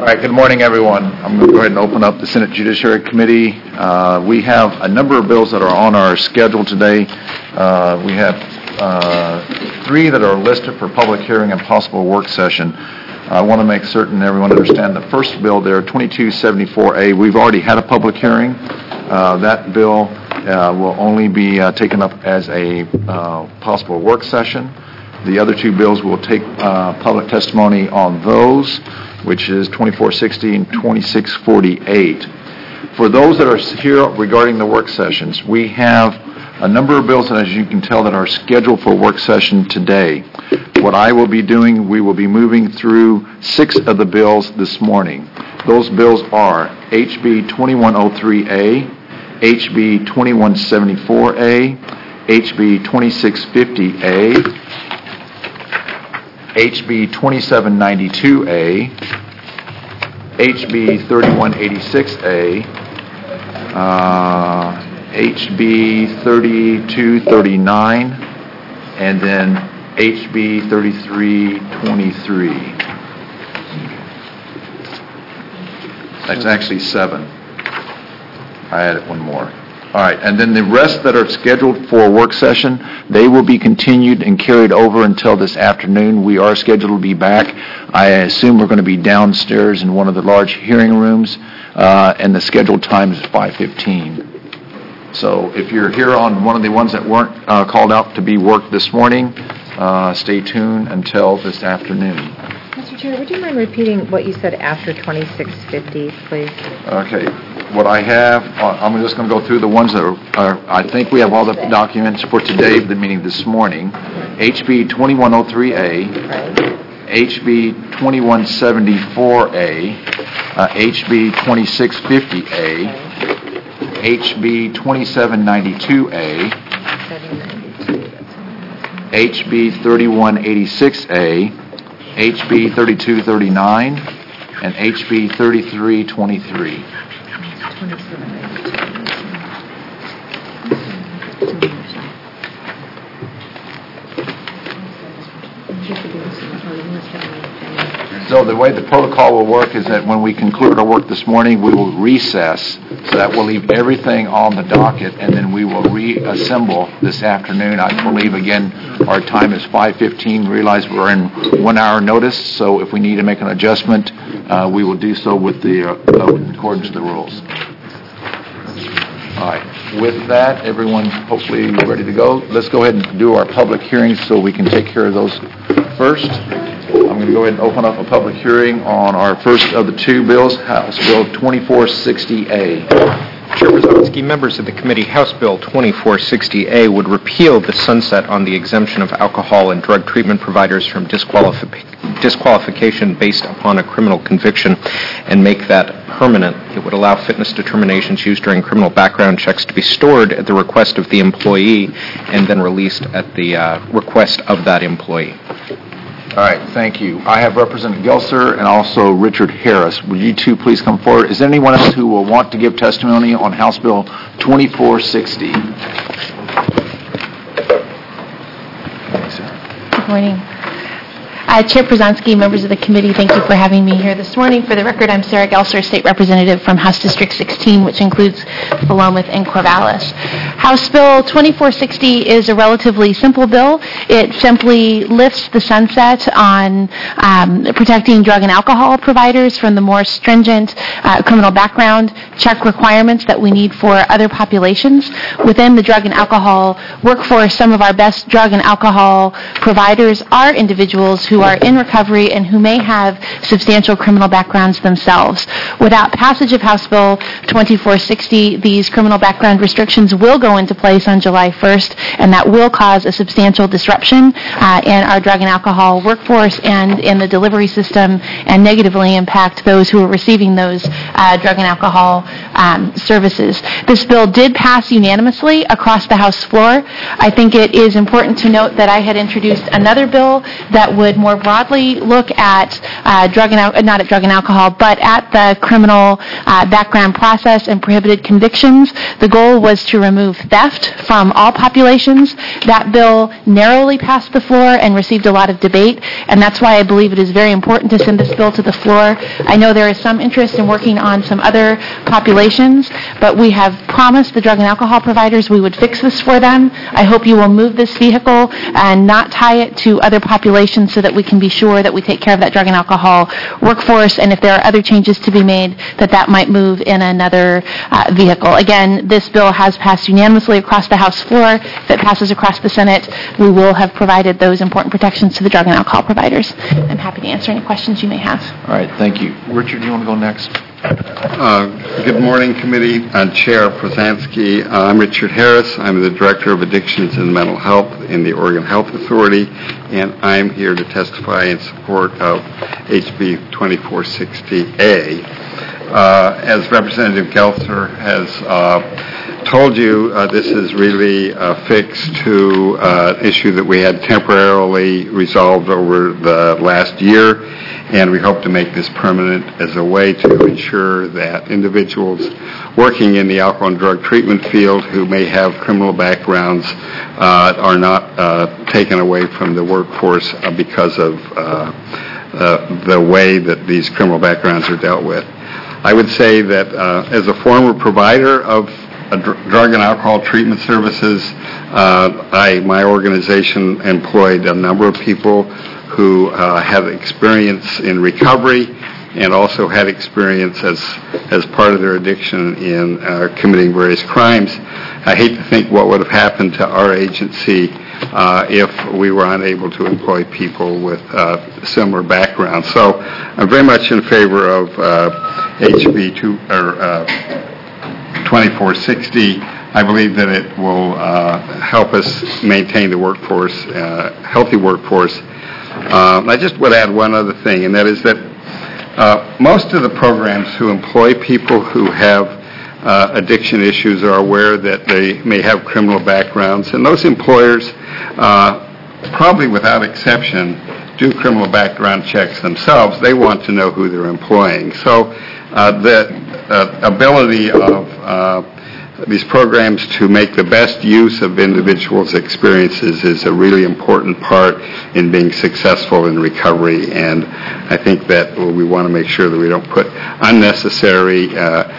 All right, good morning, everyone. I'm going to go ahead and open up the Senate Judiciary Committee. We have a number of bills that are on our schedule today. We have three that are listed for public hearing and possible work session. I want to make certain everyone understands the first bill there, 2274A, we've already had a public hearing. That bill will only be taken up as a possible work session. The other two bills will take public testimony on those, which is 2460 and 2648. For those that are here regarding the work sessions, we have a number of bills, as you can tell, that are scheduled for work session today. What I will be doing, we will be moving through 6 of the bills this morning. Those bills are HB 2103A, HB 2174A, HB 2650A, HB 2792A, HB 3186A, HB 3239, and then HB 3323. That's actually 7. I added one more. All right, and then the rest that are scheduled for a work session, they will be continued and carried over until this afternoon. We are scheduled to be back. I assume we're going to be downstairs in one of the large hearing rooms, and the scheduled time is 5:15. So if you're here on one of the ones that weren't called out to be worked this morning, stay tuned until this afternoon. Mr. Chair, would you mind repeating what you said after 2650, please? Okay. What I have, I'm just going to go through the ones that are, I think we have all the documents for today, the meeting this morning. HB 2103A, HB 2174A, HB 2650A, HB 2792A, HB 3186A, HB 3239, and HB 3323. So the way the protocol will work is that when we conclude our work this morning, we will recess, so that we'll leave everything on the docket, and then we will reassemble this afternoon. I believe, again, our time is 5:15. Realize we're in 1 hour notice, so if we need to make an adjustment, we will do so with the in accordance to the rules. All right. With that, everyone hopefully ready to go. Let's go ahead and do our public hearings so we can take care of those first. I'm going to go ahead and open up a public hearing on our first of the two bills, House Bill 2460A. Chair Brzezinski, members of the committee, House Bill 2460A would repeal the sunset on the exemption of alcohol and drug treatment providers from disqualification based upon a criminal conviction and make that permanent. It would allow fitness determinations used during criminal background checks to be stored at the request of the employee and then released at the request of that employee. All right, thank you. I have Representative Gelser and also Richard Harris. Would you two please come forward? Is there anyone else who will want to give testimony on House Bill 2460? Good morning. Chair Brzezinski, members of the committee, thank you for having me here this morning. For the record, I'm Sarah Gelser, State Representative from House District 16, which includes Philomath and Corvallis. House Bill 2460 is a relatively simple bill. It simply lifts the sunset on protecting drug and alcohol providers from the more stringent criminal background check requirements that we need for other populations. Within the drug and alcohol workforce, some of our best drug and alcohol providers are individuals who are in recovery and who may have substantial criminal backgrounds themselves. Without passage of House Bill 2460, these criminal background restrictions will go into place on July 1st, and that will cause a substantial disruption in our drug and alcohol workforce and in the delivery system, and negatively impact those who are receiving those drug and alcohol services. This bill did pass unanimously across the House floor. I think it is important to note that I had introduced another bill that would more broadly look at not at drug and alcohol, but at the criminal background process and prohibited convictions. The goal was to remove theft from all populations. That bill narrowly passed the floor and received a lot of debate, and that's why I believe it is very important to send this bill to the floor. I know there is some interest in working on some other populations, but we have promised the drug and alcohol providers we would fix this for them. I hope you will move this vehicle and not tie it to other populations so that we can be sure that we take care of that drug and alcohol workforce, and if there are other changes to be made, that might move in another vehicle. Again, this bill has passed unanimously across the House floor. If it passes across the Senate, we will have provided those important protections to the drug and alcohol providers. I'm happy to answer any questions you may have. All right, thank you. Richard, do you want to go next? Good morning, committee. Chair Przansky. I'm Richard Harris. I'm the Director of Addictions and Mental Health in the Oregon Health Authority, and I'm here to testify in support of HB 2460A. As Representative Gelser has told you, this is really a fix to an issue that we had temporarily resolved over the last year, and we hope to make this permanent as a way to ensure that individuals working in the alcohol and drug treatment field who may have criminal backgrounds are not taken away from the workforce because of the way that these criminal backgrounds are dealt with. I would say that as a former provider of drug and alcohol treatment services, my organization employed a number of people who had experience in recovery and also had experience as part of their addiction in committing various crimes. I hate to think what would have happened to our agency if we were unable to employ people with similar backgrounds. So I'm very much in favor of HB 2460. I believe that it will help us maintain the workforce, healthy workforce. I just would add one other thing, and that is that most of the programs who employ people who have addiction issues are aware that they may have criminal backgrounds, and those employers, probably without exception, do criminal background checks themselves. They want to know who they're employing. So the ability of these programs to make the best use of individuals' experiences is a really important part in being successful in recovery, and I think that we want to make sure that we don't put unnecessary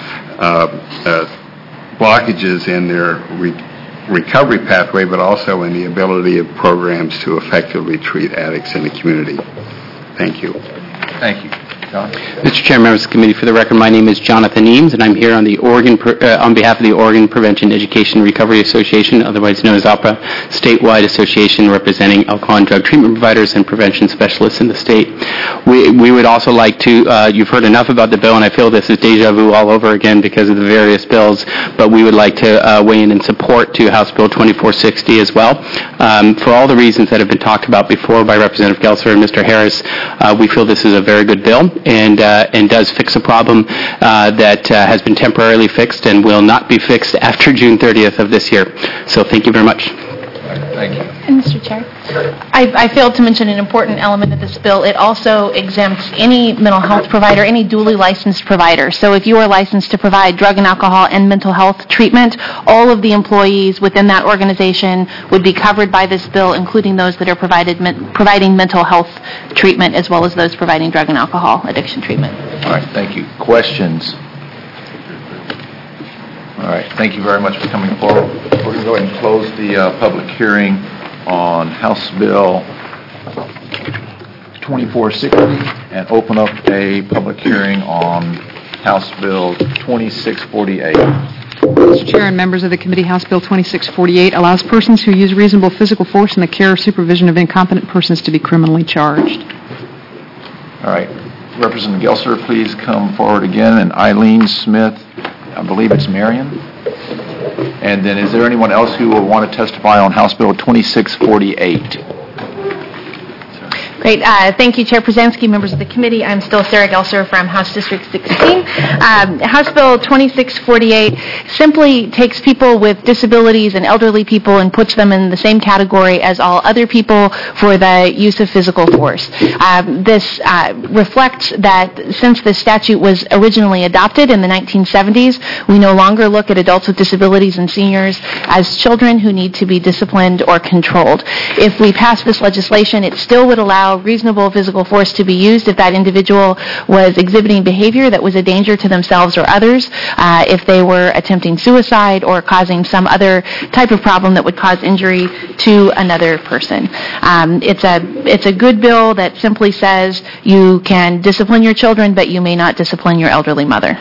blockages in their recovery pathway, but also in the ability of programs to effectively treat addicts in the community. Thank you. Thank you. John? Mr. Chair, members of the committee, for the record, my name is Jonathan Eames, and I'm here on the on behalf of the Oregon Prevention Education Recovery Association, otherwise known as OPRA, statewide association representing alcohol and drug treatment providers and prevention specialists in the state. We would also like to, you've heard enough about the bill, and I feel this is deja vu all over again because of the various bills, but we would like to weigh in support to House Bill 2460 as well. For all the reasons that have been talked about before by Representative Gelser and Mr. Harris, we feel this is a very good bill, and does fix a problem that has been temporarily fixed and will not be fixed after June 30th of this year. So thank you very much. Thank you. And Mr. Chair, I failed to mention an important element of this bill. It also exempts any mental health provider, any duly licensed provider. So if you are licensed to provide drug and alcohol and mental health treatment, all of the employees within that organization would be covered by this bill, including those that are providing mental health treatment as well as those providing drug and alcohol addiction treatment. All right, thank you. Questions? All right, thank you very much for coming forward. We're going to go ahead and close the public hearing on House Bill 2460 and open up a public hearing on House Bill 2648. Mr. Chair and members of the committee, House Bill 2648 allows persons who use reasonable physical force in the care or supervision of incompetent persons to be criminally charged. All right, Representative Gelser, please come forward again, and Eileen Smith. I believe it's Marion. And then is there anyone else who will want to testify on House Bill 2648? Great. Great. Thank you, Chair Przanski, members of the committee. I'm still Sarah Gelser from House District 16. House Bill 2648 simply takes people with disabilities and elderly people and puts them in the same category as all other people for the use of physical force. This reflects that since the statute was originally adopted in the 1970s, we no longer look at adults with disabilities and seniors as children who need to be disciplined or controlled. If we pass this legislation, it still would allow reasonable physical force to be used if that individual was exhibiting behavior that was a danger to themselves or others, if they were attempting suicide or causing some other type of problem that would cause injury to another person. It's a good bill that simply says you can discipline your children, but you may not discipline your elderly mother.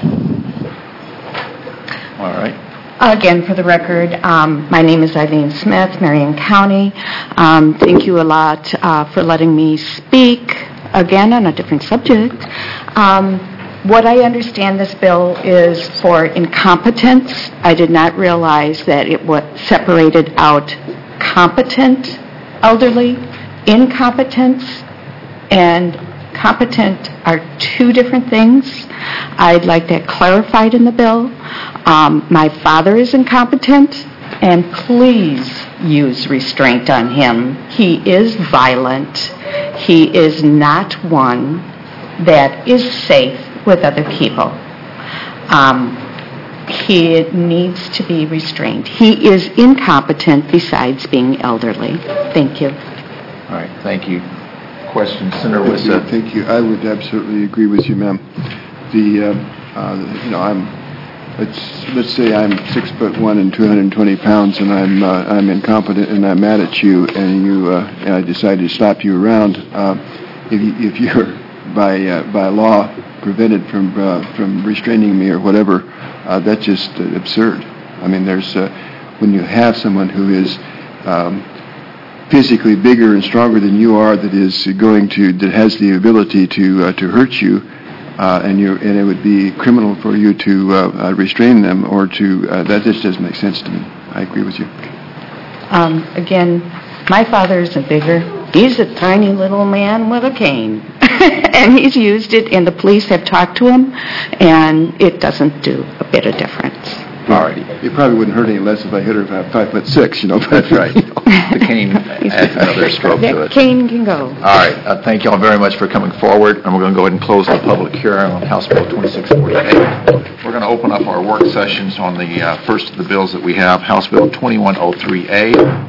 All right. Again, for the record, my name is Eileen Smith, Marion County. Thank you a lot for letting me speak again on a different subject. What I understand this bill is for incompetence. I did not realize that it was separated out competent elderly, incompetence, and competent are two different things. I'd like that clarified in the bill. My father is incompetent, and please use restraint on him. He is violent. He is not one that is safe with other people. He needs to be restrained. He is incompetent besides being elderly. Thank you. All right, thank you. Question, Senator Wissa. Thank you. I would absolutely agree with you, ma'am. Let's say I'm 6'1" and 220 pounds, and I'm incompetent, and I'm mad at you, and I decide to stop you around. If you're by law prevented from restraining me or whatever, that's just absurd. I mean, there's when you have someone who is physically bigger and stronger than you are, that has the ability to hurt you, and it would be criminal for you to restrain them or to that just doesn't make sense to me. I agree with you. Again, my father isn't bigger. He's a tiny little man with a cane, and he's used it, and the police have talked to him, and it doesn't do a bit of difference. All right. It probably wouldn't hurt any less if I hit her about 5'6", you know. That's right. The cane adds another stroke to it. That cane can go. All right. Thank you all very much for coming forward, and we're going to go ahead and close the public hearing on House Bill 2648. We're going to open up our work sessions on the first of the bills that we have, House Bill 2103A.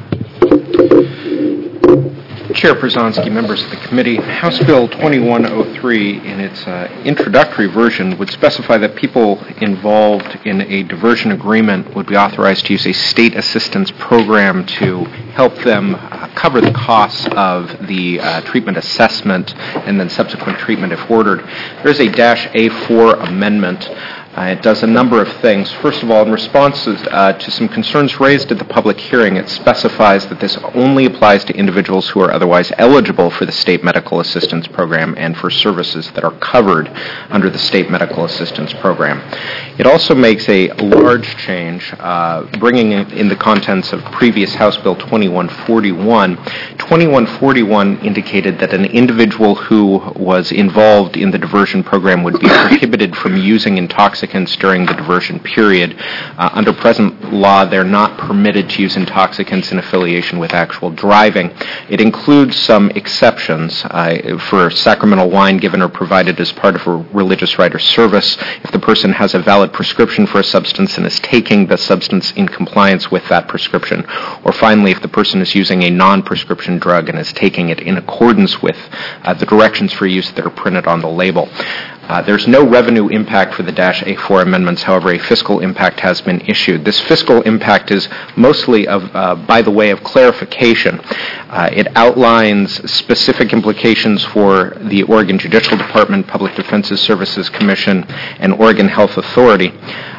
Chair Przanski, members of the committee, House Bill 2103 in its introductory version would specify that people involved in a diversion agreement would be authorized to use a state assistance program to help them cover the costs of the treatment assessment and then subsequent treatment if ordered. There's a -A4 amendment. It does a number of things. First of all, in response to some concerns raised at the public hearing, it specifies that this only applies to individuals who are otherwise eligible for the state medical assistance program and for services that are covered under the state medical assistance program. It also makes a large change, bringing in the contents of previous House Bill 2141. 2141 indicated that an individual who was involved in the diversion program would be prohibited from using intoxicants during the diversion period. Under present law, they're not permitted to use intoxicants in affiliation with actual driving. It includes some exceptions for sacramental wine given or provided as part of a religious rite or service, if the person has a valid prescription for a substance and is taking the substance in compliance with that prescription, or finally, if the person is using a non-prescription drug and is taking it in accordance with the directions for use that are printed on the label. There's no revenue impact for the -A4 amendments. However, a fiscal impact has been issued. This fiscal impact is mostly by the way of clarification. It outlines specific implications for the Oregon Judicial Department, Public Defenses Services Commission, and Oregon Health Authority.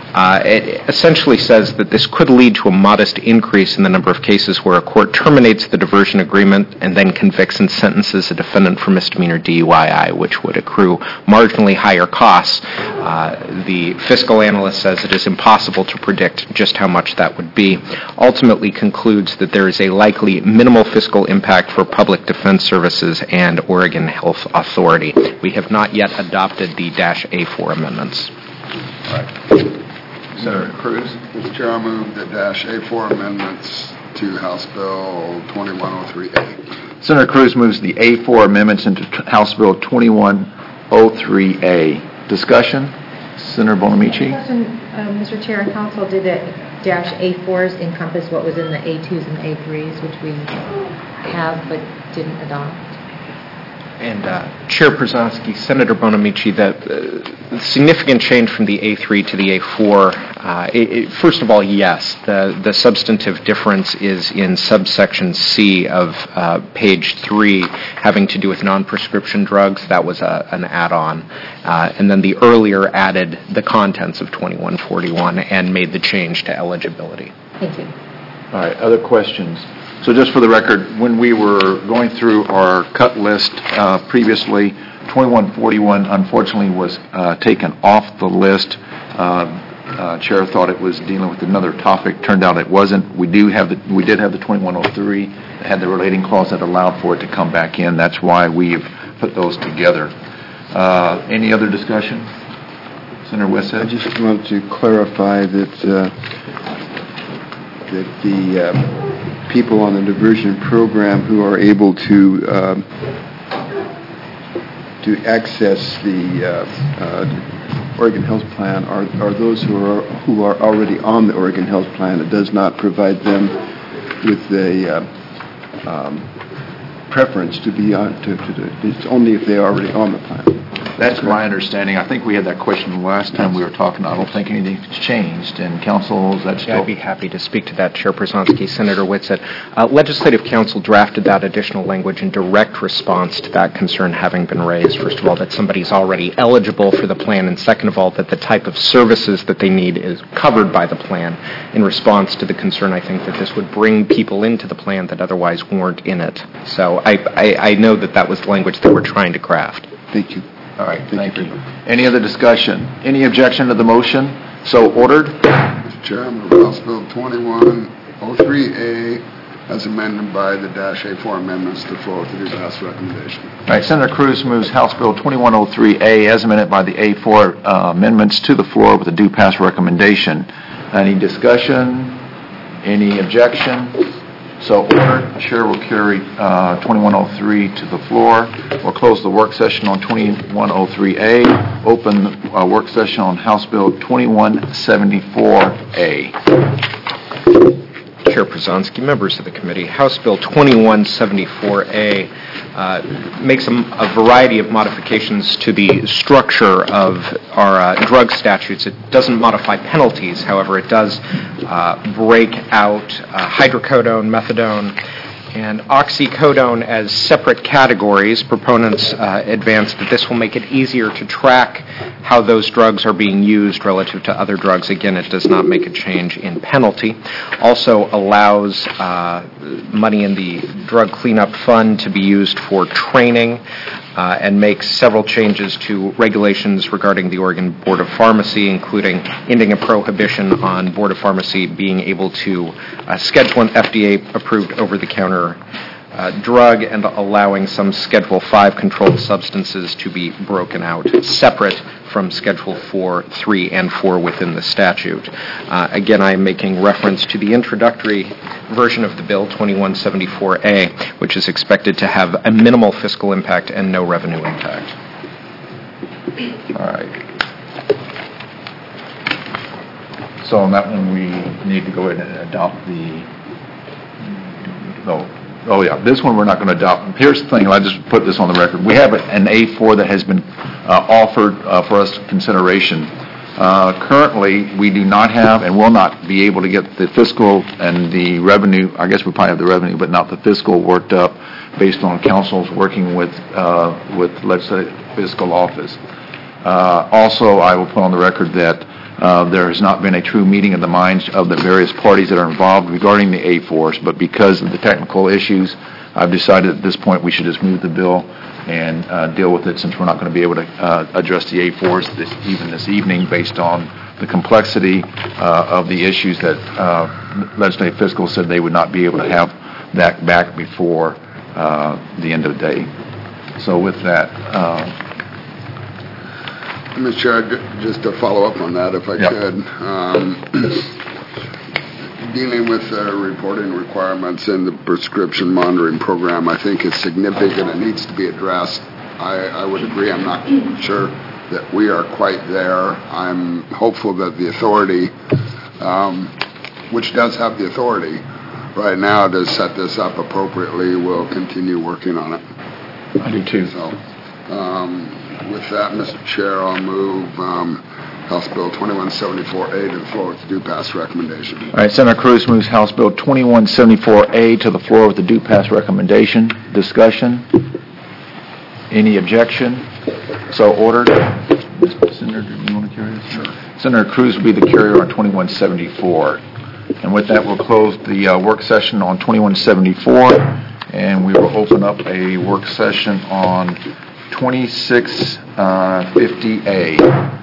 It essentially says that this could lead to a modest increase in the number of cases where a court terminates the diversion agreement and then convicts and sentences a defendant for misdemeanor DUI, which would accrue marginally higher costs. The fiscal analyst says it is impossible to predict just how much that would be. Ultimately concludes that there is a likely minimal fiscal impact for public defense services and Oregon Health Authority. We have not yet adopted the -A4 amendments. All right. Senator Cruz. Mr. Chair, I move the -A4 amendments to House Bill 2103A. Senator Cruz moves the A4 amendments into House Bill 2103A. Discussion? Senator Bonamici. Question, Mr. Chair and Council, did the -A4s encompass what was in the A2s and A3s, which we have but didn't adopt? And Chair Przanski, Senator Bonamici, the significant change from the A3 to the A4, first of all, yes, the substantive difference is in subsection C of page 3, having to do with non-prescription drugs. That was an add-on. And then the earlier added the contents of 2141 and made the change to eligibility. Thank you. All right, other questions? So just for the record, when we were going through our cut list previously, 2141 unfortunately was taken off the list. Chair thought it was dealing with another topic. Turned out it wasn't. We did have the 2103 that had the relating clause that allowed for it to come back in. That's why we've put those together. Any other discussion? Senator Westhead? I just want to clarify that the people on the diversion program who are able to access the Oregon Health Plan are those who are already on the Oregon Health Plan. It does not provide them with a preference to be on. It's only if they are already on the plan. That's my understanding. I think we had that question the last time we were talking. I don't think anything's changed. And Council, is that still? I'd be happy to speak to that, Chair Przanski. Senator Whitsett, Legislative Council drafted that additional language in direct response to that concern having been raised. First of all, that somebody's already eligible for the plan, and second of all, that the type of services that they need is covered by the plan. In response to the concern, I think that this would bring people into the plan that otherwise weren't in it. So I know that was the language that we're trying to craft. Thank you. All right, thank you. Any other discussion? Any objection to the motion? So ordered. Mr. Chair, I move House Bill 2103A as amended by the -A4 amendments to floor with the due pass recommendation. All right, Senator Cruz moves House Bill 2103A as amended by the A4 amendments to the floor with a due pass recommendation. Any discussion? Any objection? So ordered. Chair will carry 2103 to the floor. We'll close the work session on 2103A. Open the work session on House Bill 2174A. Chair Przanski, members of the committee, House Bill 2174A makes a variety of modifications to the structure of our drug statutes. It doesn't modify penalties, however, it does break out hydrocodone, methadone, and oxycodone as separate categories. Proponents advance that this will make it easier to track how those drugs are being used relative to other drugs. Again, it does not make a change in penalty. Also allows money in the drug cleanup fund to be used for training and makes several changes to regulations regarding the Oregon Board of Pharmacy, including ending a prohibition on Board of Pharmacy being able to schedule an FDA-approved over-the-counter drug and allowing some Schedule 5 controlled substances to be broken out separate from Schedule 4, 3, and 4 within the statute. Again, I am making reference to the introductory version of the bill, 2174A, which is expected to have a minimal fiscal impact and no revenue impact. All right. So on that one, we need to go ahead and adopt the... Oh, yeah. This one we're not going to adopt. Here's the thing. I just put this on the record. We have an A4 that has been offered for us consideration. Currently, we do not have and will not be able to get the fiscal and the revenue. I guess we probably have the revenue, but not the fiscal worked up based on councils working with legislative fiscal office. Also, I will put on the record that There has not been a true meeting of the minds of the various parties that are involved regarding the A4s, but because of the technical issues, I've decided at this point we should just move the bill and deal with it, since we're not going to be able to address the A4s this evening based on the complexity of the issues that Legislative Fiscal said they would not be able to have that back before the end of the day. So with that, Mr. Chair, just to follow up on that, if I could. Dealing with reporting requirements in the prescription monitoring program, I think is significant and needs to be addressed. I would agree. I'm not sure that we are quite there. I'm hopeful that the authority, which does have the authority right now to set this up appropriately, will continue working on it. I do too. So, with that, Mr. Chair, I'll move House Bill 2174A to the floor with the due pass recommendation. All right, Senator Cruz moves House Bill 2174A to the floor with the due pass recommendation. Discussion? Any objection? So ordered. Senator, do you want to carry this? Sure. Senator Cruz will be the carrier on 2174. And with that, we'll close the work session on 2174, and we will open up a work session on 2650A.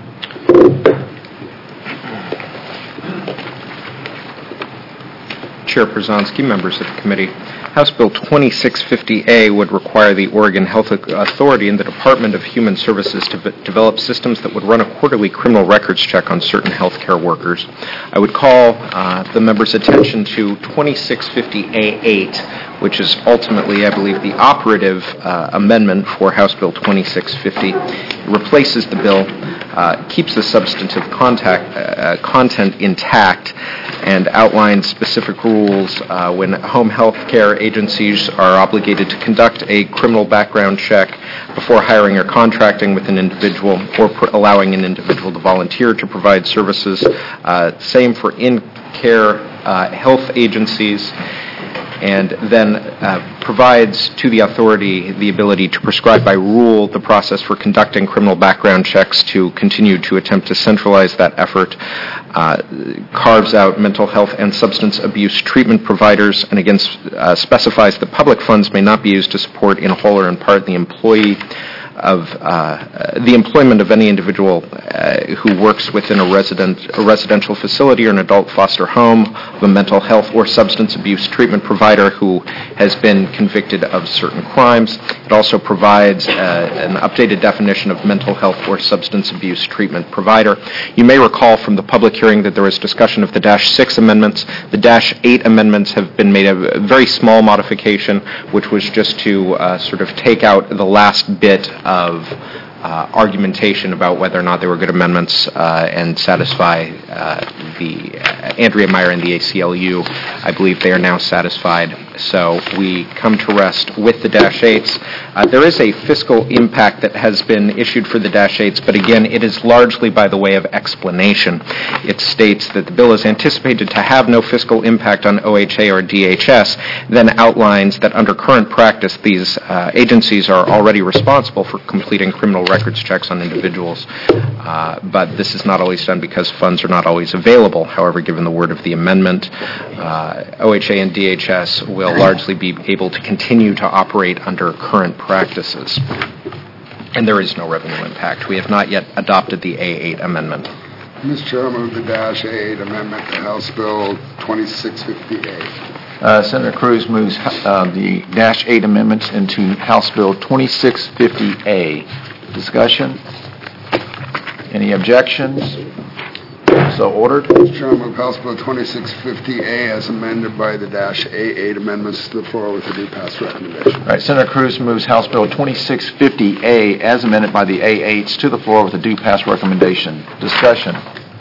Chair Przanski, members of the committee, House Bill 2650A would require the Oregon Health Authority and the Department of Human Services to develop systems that would run a quarterly criminal records check on certain healthcare workers. I would call the members' attention to 2650A8, which is ultimately, I believe, the operative amendment for House Bill 2650. It replaces the bill, keeps the substantive content intact, and outlines specific rules when home health care agencies are obligated to conduct a criminal background check before hiring or contracting with an individual or allowing an individual to volunteer to provide services. Same for in-care health agencies. And then provides to the authority the ability to prescribe by rule the process for conducting criminal background checks, to continue to attempt to centralize that effort, carves out mental health and substance abuse treatment providers, and again specifies that public funds may not be used to support in whole or in part the employment of any individual who works within a residential facility or an adult foster home, of a mental health or substance abuse treatment provider who has been convicted of certain crimes. It also provides an updated definition of mental health or substance abuse treatment provider. You may recall from the public hearing that there was discussion of the -6 amendments. The -8 amendments have been made a very small modification, which was just to sort of take out the last bit of argumentation about whether or not they were good amendments and satisfy the Andrea Meyer and the ACLU. I believe they are now satisfied. So we come to rest with the -8s. There is a fiscal impact that has been issued for the -8s, but again, it is largely by the way of explanation. It states that the bill is anticipated to have no fiscal impact on OHA or DHS, then outlines that under current practice, these agencies are already responsible for completing criminal records checks on individuals. But this is not always done because funds are not always available. However, given the word of the amendment, OHA and DHS will largely be able to continue to operate under current practices. And there is no revenue impact. We have not yet adopted the A8 amendment. Mr. Chair, I move the -A8 amendment to House Bill 2650A. Senator Cruz moves the -8 amendments into House Bill 2650A. Discussion? Any objections? So ordered. Mr. Chair, I move House Bill 2650A as amended by the -A8 amendments to the floor with the due pass recommendation. All right, Senator Cruz moves House Bill 2650A as amended by the A8s to the floor with the due pass recommendation. Discussion.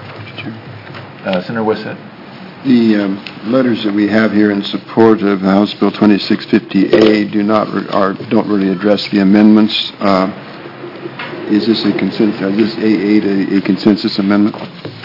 Senator Wissett. The letters that we have here in support of House Bill 2650A don't really address the amendments. Is this a consensus? Is this A8 a consensus amendment?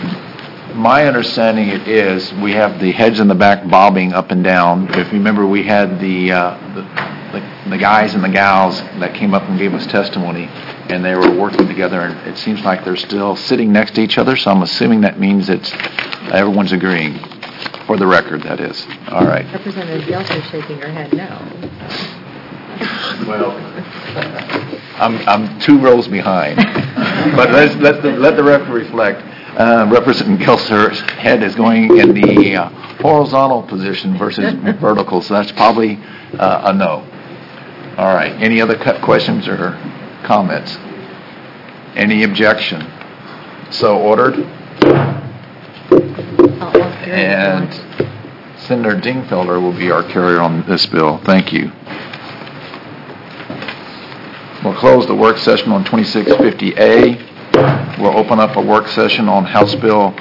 My understanding it is. We have the heads in the back bobbing up and down. If you remember, we had the the guys and the gals that came up and gave us testimony, and they were working together, and it seems like they're still sitting next to each other, so I'm assuming that means everyone's agreeing, for the record, that is. All right. Representative Gelser's shaking her head no. Well, I'm 2 rows behind, but let the record reflect. Representative Gelser's head is going in the horizontal position versus vertical, so that's probably a no. All right. Any other questions or comments? Any objection? So ordered. And Senator Dingfelder will be our carrier on this bill. Thank you. We'll close the work session on 2650A. We'll open up a work session on House Bill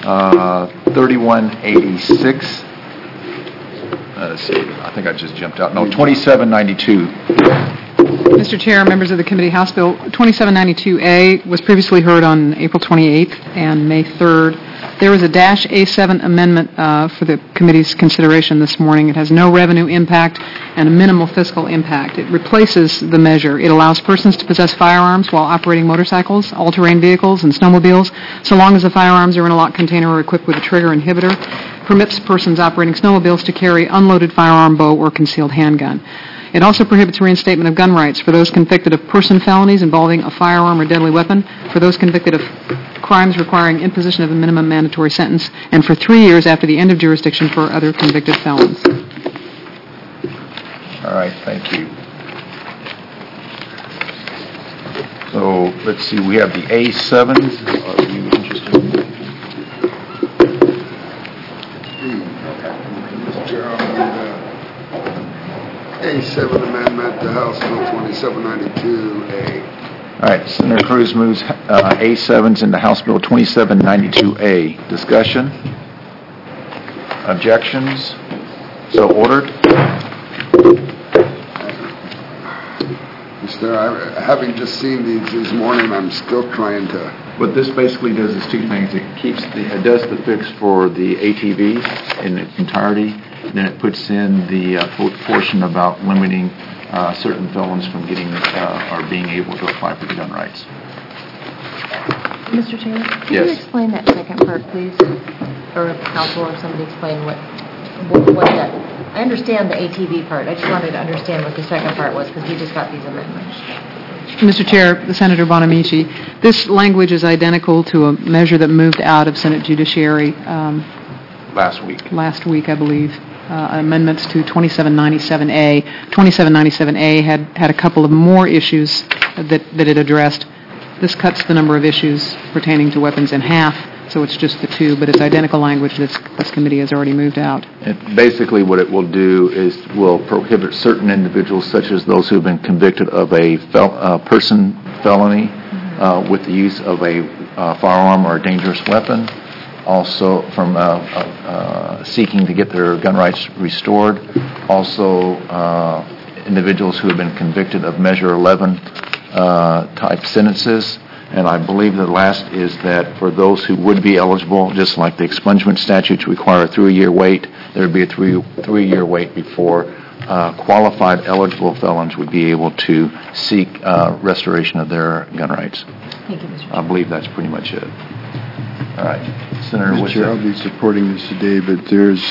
3186. Let's see, I think I just jumped out. No, 2792. Mr. Chair, members of the committee, House Bill 2792A was previously heard on April 28th and May 3rd. There was a -A7 amendment for the committee's consideration this morning. It has no revenue impact and a minimal fiscal impact. It replaces the measure. It allows persons to possess firearms while operating motorcycles, all-terrain vehicles, and snowmobiles, so long as the firearms are in a locked container or equipped with a trigger inhibitor. Permits persons operating snowmobiles to carry unloaded firearm, bow, or concealed handgun. It also prohibits reinstatement of gun rights for those convicted of person felonies involving a firearm or deadly weapon, for those convicted of crimes requiring imposition of a minimum mandatory sentence, and for 3 years after the end of jurisdiction for other convicted felons. All right, thank you. So let's see, we have the A7s. Are you interested in that? A7 amendment to House Bill 2792A. All right, Senator Cruz moves A7s into House Bill 2792A. Discussion? Objections? So ordered. Mr. Having just seen these this morning, I'm still trying to... What this basically does is 2 things. It does the fix for the ATV in its entirety. Then it puts in the portion about limiting certain felons from getting or being able to apply for gun rights. Mr. Chairman, can Yes. you explain that second part, please? Or counsel or somebody explain what that... I understand the ATV part. I just wanted to understand what the second part was because we just got these amendments. Mr. Chair, Senator Bonamici, this language is identical to a measure that moved out of Senate Judiciary Last week, I believe. Amendments to 2797A. 2797A had a couple of more issues that it addressed. This cuts the number of issues pertaining to weapons in half, so it's just the 2, but it's identical language that this committee has already moved out. Basically what it will do is will prohibit certain individuals, such as those who have been convicted of a person felony with the use of a firearm or a dangerous weapon, also from seeking to get their gun rights restored, also individuals who have been convicted of Measure 11 type sentences, and I believe the last is that for those who would be eligible, just like the expungement statutes require a 3-year wait, there would be a 3-year wait before qualified eligible felons would be able to seek restoration of their gun rights. Thank you, Mr. Chairman. I believe that's pretty much it. All right. Senator, Mr. Chair, I'll be supporting this today, but there's,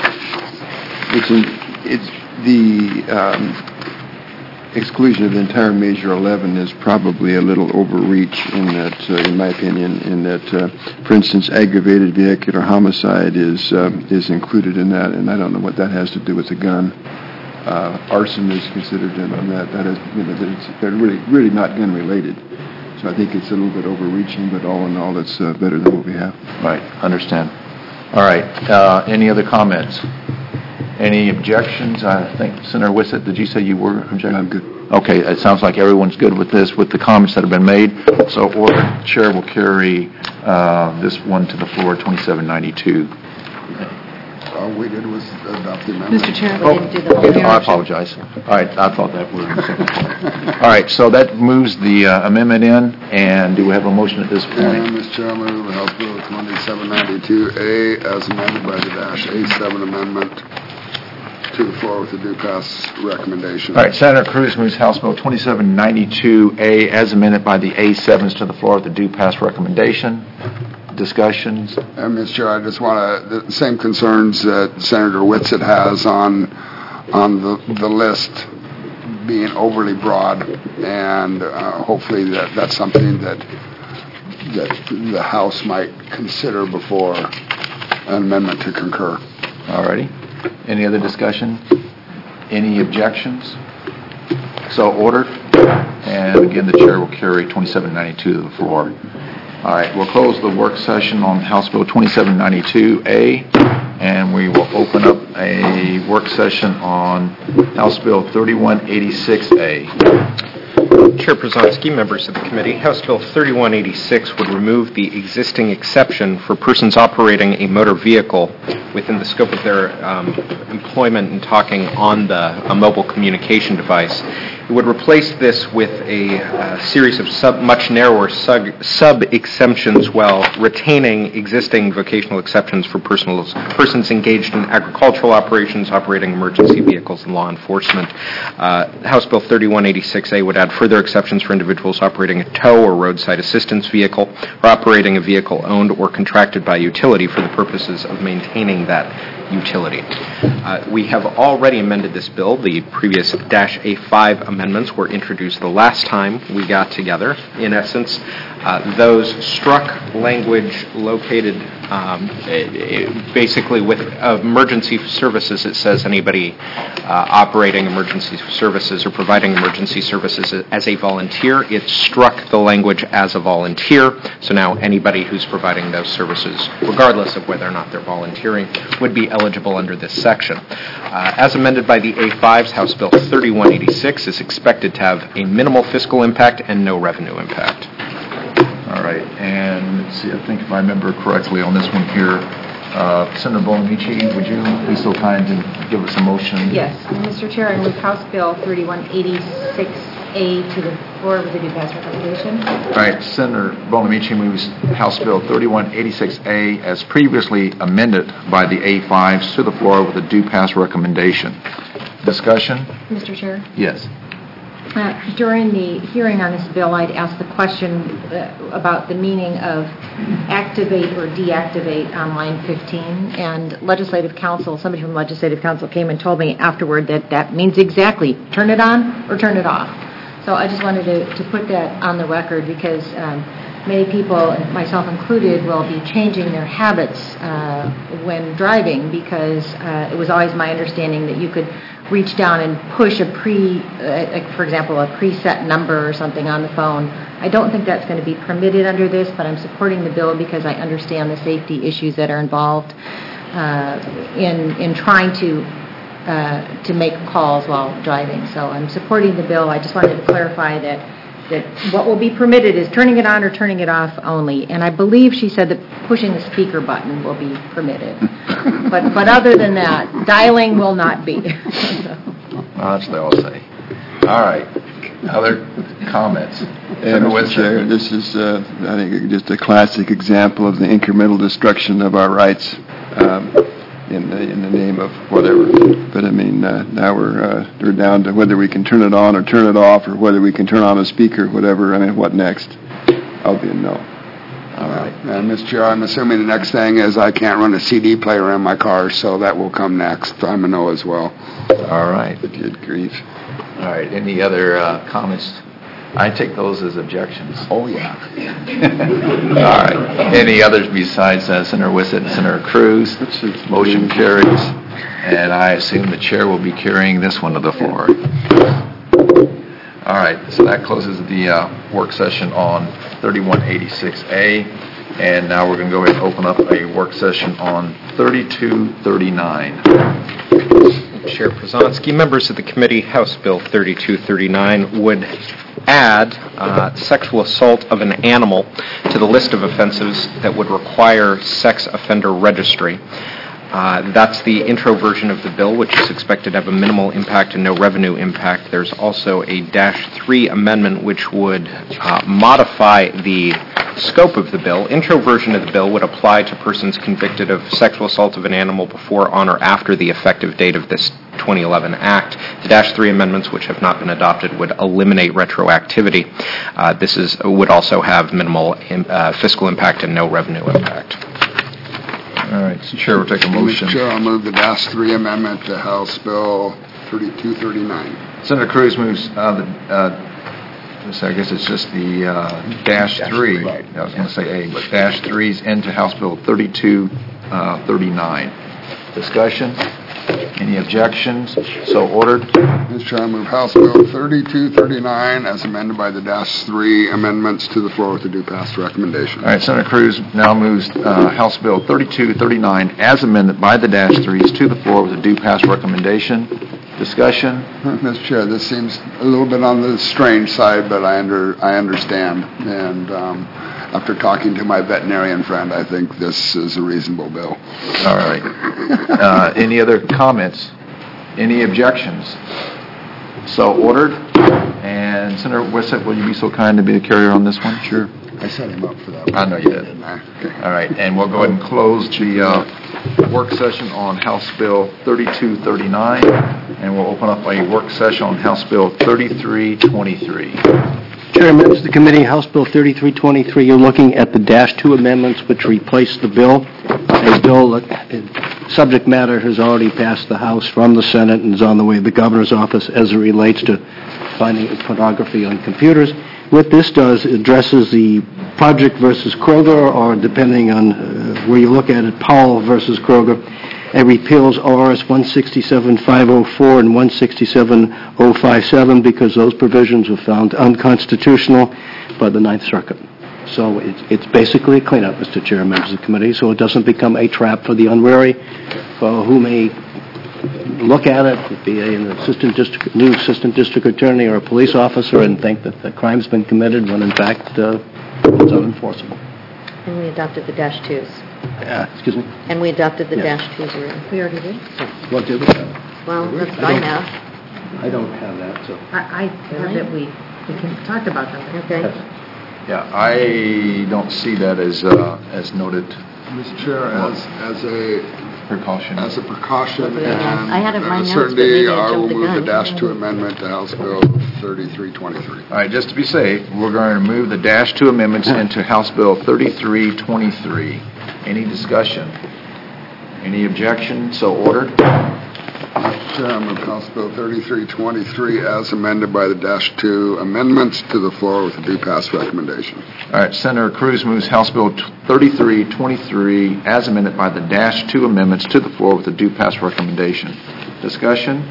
exclusion of the entire Measure 11 is probably a little overreach in that, in my opinion, in that, for instance, aggravated vehicular homicide is included in that, and I don't know what that has to do with a gun. Arson is considered in that. That is, they're really not gun related. So I think it's a little bit overreaching, but all in all, it's better than what we have. Right. Understand. All right. Any other comments? Any objections? I think, Senator Wissett, did you say you were objecting? I'm good. Okay. It sounds like everyone's good with this, with the comments that have been made. So order. Chair will carry this one to the floor, 2792. All we did was adopt the amendment. Mr. Chair. I apologize. All right. I thought that was the second part. All right. So that moves the amendment in, and do we have a motion at this point? Mr. Chair, I move House Bill 2792A as amended by the -A7 amendment. to the floor with the due pass recommendation. All right, Senator Cruz moves House Bill 2792A as amended by the A7s to the floor with the due pass recommendation. Discussions? Mr. Chair, I just want to, the same concerns that Senator Whitsitt has on the list being overly broad, and hopefully that's something that the House might consider before an amendment to concur. All righty. Any other discussion? Any objections? So ordered. And again, the chair will carry 2792 to the floor. All right, we'll close the work session on House Bill 2792A, and we will open up a work session on House Bill 3186A. Chair Przanski, members of the committee, House Bill 3186 would remove the existing exception for persons operating a motor vehicle within the scope of their employment and talking on a mobile communication device. It would replace this with a series of much narrower sub-exemptions while retaining existing vocational exceptions for persons engaged in agricultural operations, operating emergency vehicles, and law enforcement. House Bill 3186A would add further exceptions for individuals operating a tow or roadside assistance vehicle or operating a vehicle owned or contracted by utility for the purposes of maintaining that utility. We have already amended this bill. The previous -A5 amendments were introduced the last time we got together. In essence, those struck language located basically with emergency services. It says anybody operating emergency services or providing emergency services as a volunteer. It struck the language as a volunteer. So now anybody who's providing those services, regardless of whether or not they're volunteering, would be eligible under this section. As amended by the A5s, House Bill 3186 is expected to have a minimal fiscal impact and no revenue impact. All right, and let's see, I think if I remember correctly on this one here, Senator Bonamici, would you be so kind to give us a motion? Yes, Mr. Chair, I move House Bill 3186A to the floor with a due pass recommendation. All right, Senator Bonamici moves House Bill 3186A as previously amended by the A5s to the floor with a due pass recommendation. Discussion? Mr. Chair? Yes. During the hearing on this bill, I'd asked the question about the meaning of activate or deactivate on line 15, and Legislative Counsel, somebody from Legislative Counsel came and told me afterward that that means exactly turn it on or turn it off. So I just wanted to put that on the record because many people, myself included, will be changing their habits when driving because it was always my understanding that you could reach down and push for example, a preset number or something on the phone. I don't think that's going to be permitted under this, but I'm supporting the bill because I understand the safety issues that are involved in trying to make calls while driving. So I'm supporting the bill. I just wanted to clarify that what will be permitted is turning it on or turning it off only. And I believe she said that pushing the speaker button will be permitted. But other than that, dialing will not be. Well, that's what they all say. All right. Other comments? Mr. Chair, this is, I think, just a classic example of the incremental destruction of our rights in the name of whatever. But I mean, now we're down to whether we can turn it on or turn it off, or whether we can turn on a speaker, whatever. I mean, what next? I'll be a no. All right. Mr. Chair, I'm assuming the next thing is I can't run a CD player in my car, so that will come next. I'm a no as well. All right. Good grief. All right. Any other comments? I take those as objections. Oh, yeah. All right. Any others besides Senator Whitsitt and Senator Cruz? Motion carries. And I assume the chair will be carrying this one to the floor. All right. So that closes the work session on 3186A. And now we're going to go ahead and open up a work session on 3239. Chair Przanski, members of the committee, House Bill 3239 would add sexual assault of an animal to the list of offenses that would require sex offender registry. That's the intro version of the bill, which is expected to have a minimal impact and no revenue impact. There's also a -3 amendment which would modify the scope of the bill. Intro version of the bill would apply to persons convicted of sexual assault of an animal before, on, or after the effective date of this 2011 Act. The Dash 3 amendments, which have not been adopted, would eliminate retroactivity. This would also have minimal fiscal impact and no revenue impact. All right, so Chair will take a motion. Mr. Chair, I'll move the Dash 3 amendment to House Bill 3239. Senator Cruz moves I guess it's just the Dash 3. Right. I was going to say A, but Dash 3's into House Bill 3239. Discussion? Any objections? So ordered. Mr. Chair, I move House Bill 3239 as amended by the Dash 3 amendments to the floor with a due pass recommendation. All right, Senator Cruz now moves House Bill 3239 as amended by the Dash 3's to the floor with a due pass recommendation. Discussion? Mr. Chair, this seems a little bit on the strange side, but I understand. And after talking to my veterinarian friend, I think this is a reasonable bill. All right. Any other comments? Any objections? So ordered. And Senator Wissett, will you be so kind to be the carrier on this one? Sure. I set him up for that one. I know you did. Didn't I? Okay. All right, and we'll go ahead and close the work session on House Bill 3239, and we'll open up a work session on House Bill 3323. Chair, members of the committee, House Bill 3323, you're looking at the Dash 2 amendments which replace the bill. A bill that subject matter has already passed the House from the Senate and is on the way to the governor's office as it relates to finding pornography on computers. What this does, it addresses the Project versus Kroger, or depending on where you look at it, Powell versus Kroger. It repeals ORS 167.504 and 167.057 because those provisions were found unconstitutional by the Ninth Circuit. So it's basically a cleanup, Mr. Chair, members of the committee, so it doesn't become a trap for the unwary, for who may look at it, be an new assistant district attorney or a police officer, and think that the crime's been committed when in fact it's unenforceable. And we adopted the Dash 2s. Excuse me? And we adopted the Yes. Dash 2s already. We already did? What did we? Well, that's what I have. I don't have that, so. I heard that we can talk about them. Okay. Yeah, I don't see that as noted. Mr. Chair, as a Precaution. As a precaution Okay, and I had it in my a notes, but certainty, maybe I I will jumped the move the gun. Dash 2 amendment to House Bill 3323. All right, just to be safe, we're going to move the Dash 2 amendments into House Bill 3323. Any discussion? Any objection? So ordered. Mr. Chair, I move House Bill 3323 as amended by the Dash 2 amendments to the floor with a due pass recommendation. All right, Senator Cruz moves House Bill 3323 as amended by the Dash 2 amendments to the floor with a due pass recommendation. Discussion?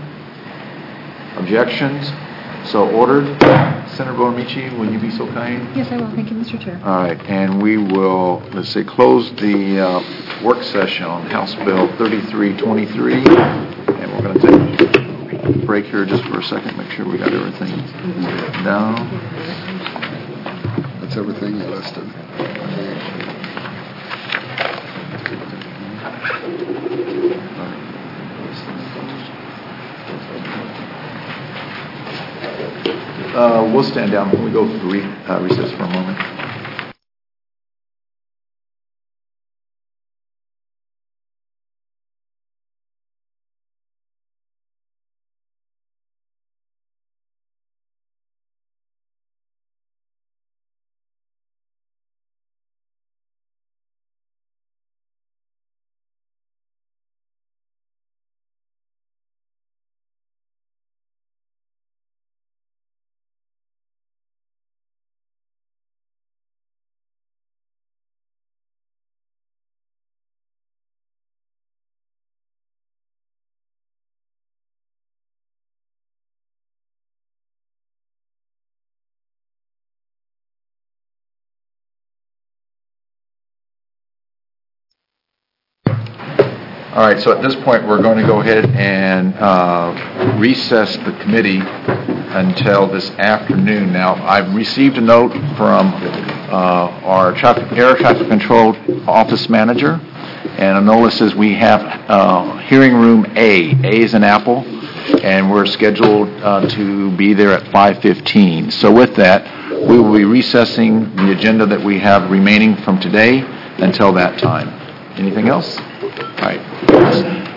Objections? So ordered. Senator Bonamici, will you be so kind? Yes, I will. Thank you, Mr. Chair. All right, and we will, close the work session on House Bill 3323, and we're going to take a break here just for a second, make sure we got everything down. That's everything you listed. We'll stand down when we go recess for a moment. All right, so at this point, we're going to go ahead and recess the committee until this afternoon. Now, I've received a note from our air traffic control office manager, and a notice says we have hearing room A. A is an apple, and we're scheduled to be there at 5:15. So with that, we will be recessing the agenda that we have remaining from today until that time. Anything else? All right.